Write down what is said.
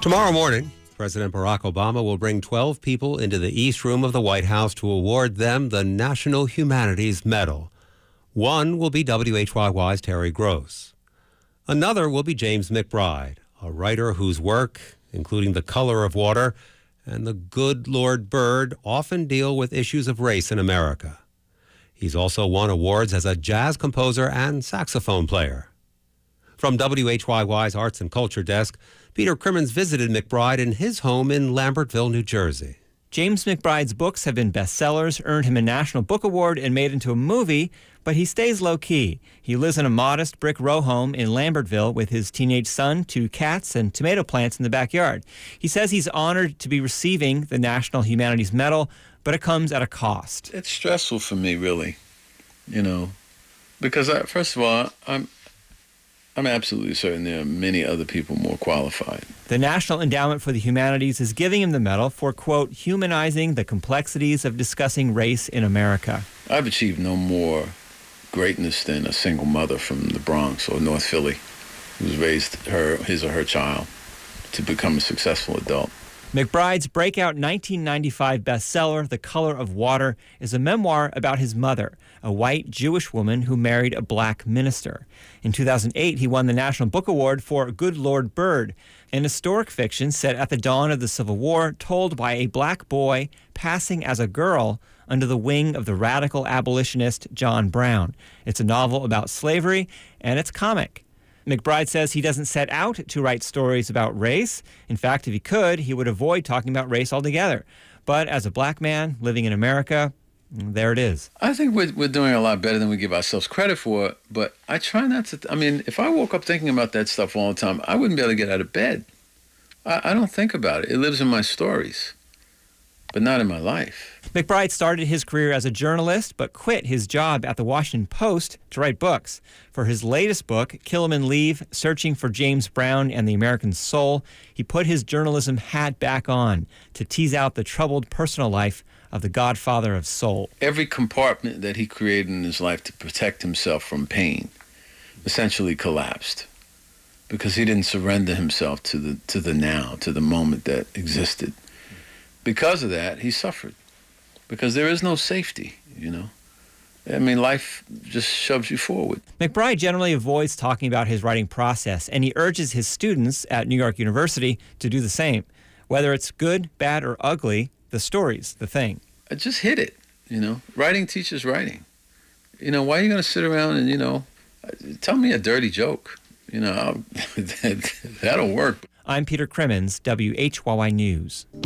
Tomorrow morning, President Barack Obama will bring 12 people into the East Room of the White House to award them the National Humanities Medal. One will be WHYY's Terry Gross. Another will be James McBride, a writer whose work, including The Color of Water and The Good Lord Bird, often deal with issues of race in America. He's also won awards as a jazz composer and saxophone player. From WHYY's Arts and Culture Desk, Peter Crimmins visited McBride in his home in Lambertville, New Jersey. James McBride's books have been bestsellers, earned him a National Book Award, and made into a movie, but he stays low-key. He lives in a modest brick row home in Lambertville with his teenage son, 2 cats, and tomato plants in the backyard. He says he's honored to be receiving the National Humanities Medal, but it comes at a cost. It's stressful for me, really, because first of all, I'm absolutely certain there are many other people more qualified. The National Endowment for the Humanities is giving him the medal for, quote, humanizing the complexities of discussing race in America. I've achieved no more greatness than a single mother from the Bronx or North Philly who's raised his or her child to become a successful adult. McBride's breakout 1995 bestseller, The Color of Water, is a memoir about his mother, a white Jewish woman who married a black minister. In 2008, he won the National Book Award for Good Lord Bird, an historic fiction set at the dawn of the Civil War, told by a black boy passing as a girl under the wing of the radical abolitionist John Brown. It's a novel about slavery, and it's comic. McBride says he doesn't set out to write stories about race. In fact, if he could, he would avoid talking about race altogether. But as a black man living in America, there it is. I think we're doing a lot better than we give ourselves credit for, but I try not to. If I woke up thinking about that stuff all the time, I wouldn't be able to get out of bed. I don't think about it. It lives in my stories, but not in my life. McBride started his career as a journalist, but quit his job at the Washington Post to write books. For his latest book, Kill 'Em and Leave, Searching for James Brown and the American Soul, he put his journalism hat back on to tease out the troubled personal life of the godfather of soul. Every compartment that he created in his life to protect himself from pain essentially collapsed because he didn't surrender himself to the now, to the moment that existed. Because of that, he suffered. Because there is no safety, life just shoves you forward. McBride generally avoids talking about his writing process, and he urges his students at New York University to do the same. Whether it's good, bad, or ugly, the story's the thing. I just hit it, Writing teaches writing. Why are you going to sit around and, tell me a dirty joke? That'll work. I'm Peter Crimmins, WHYY News.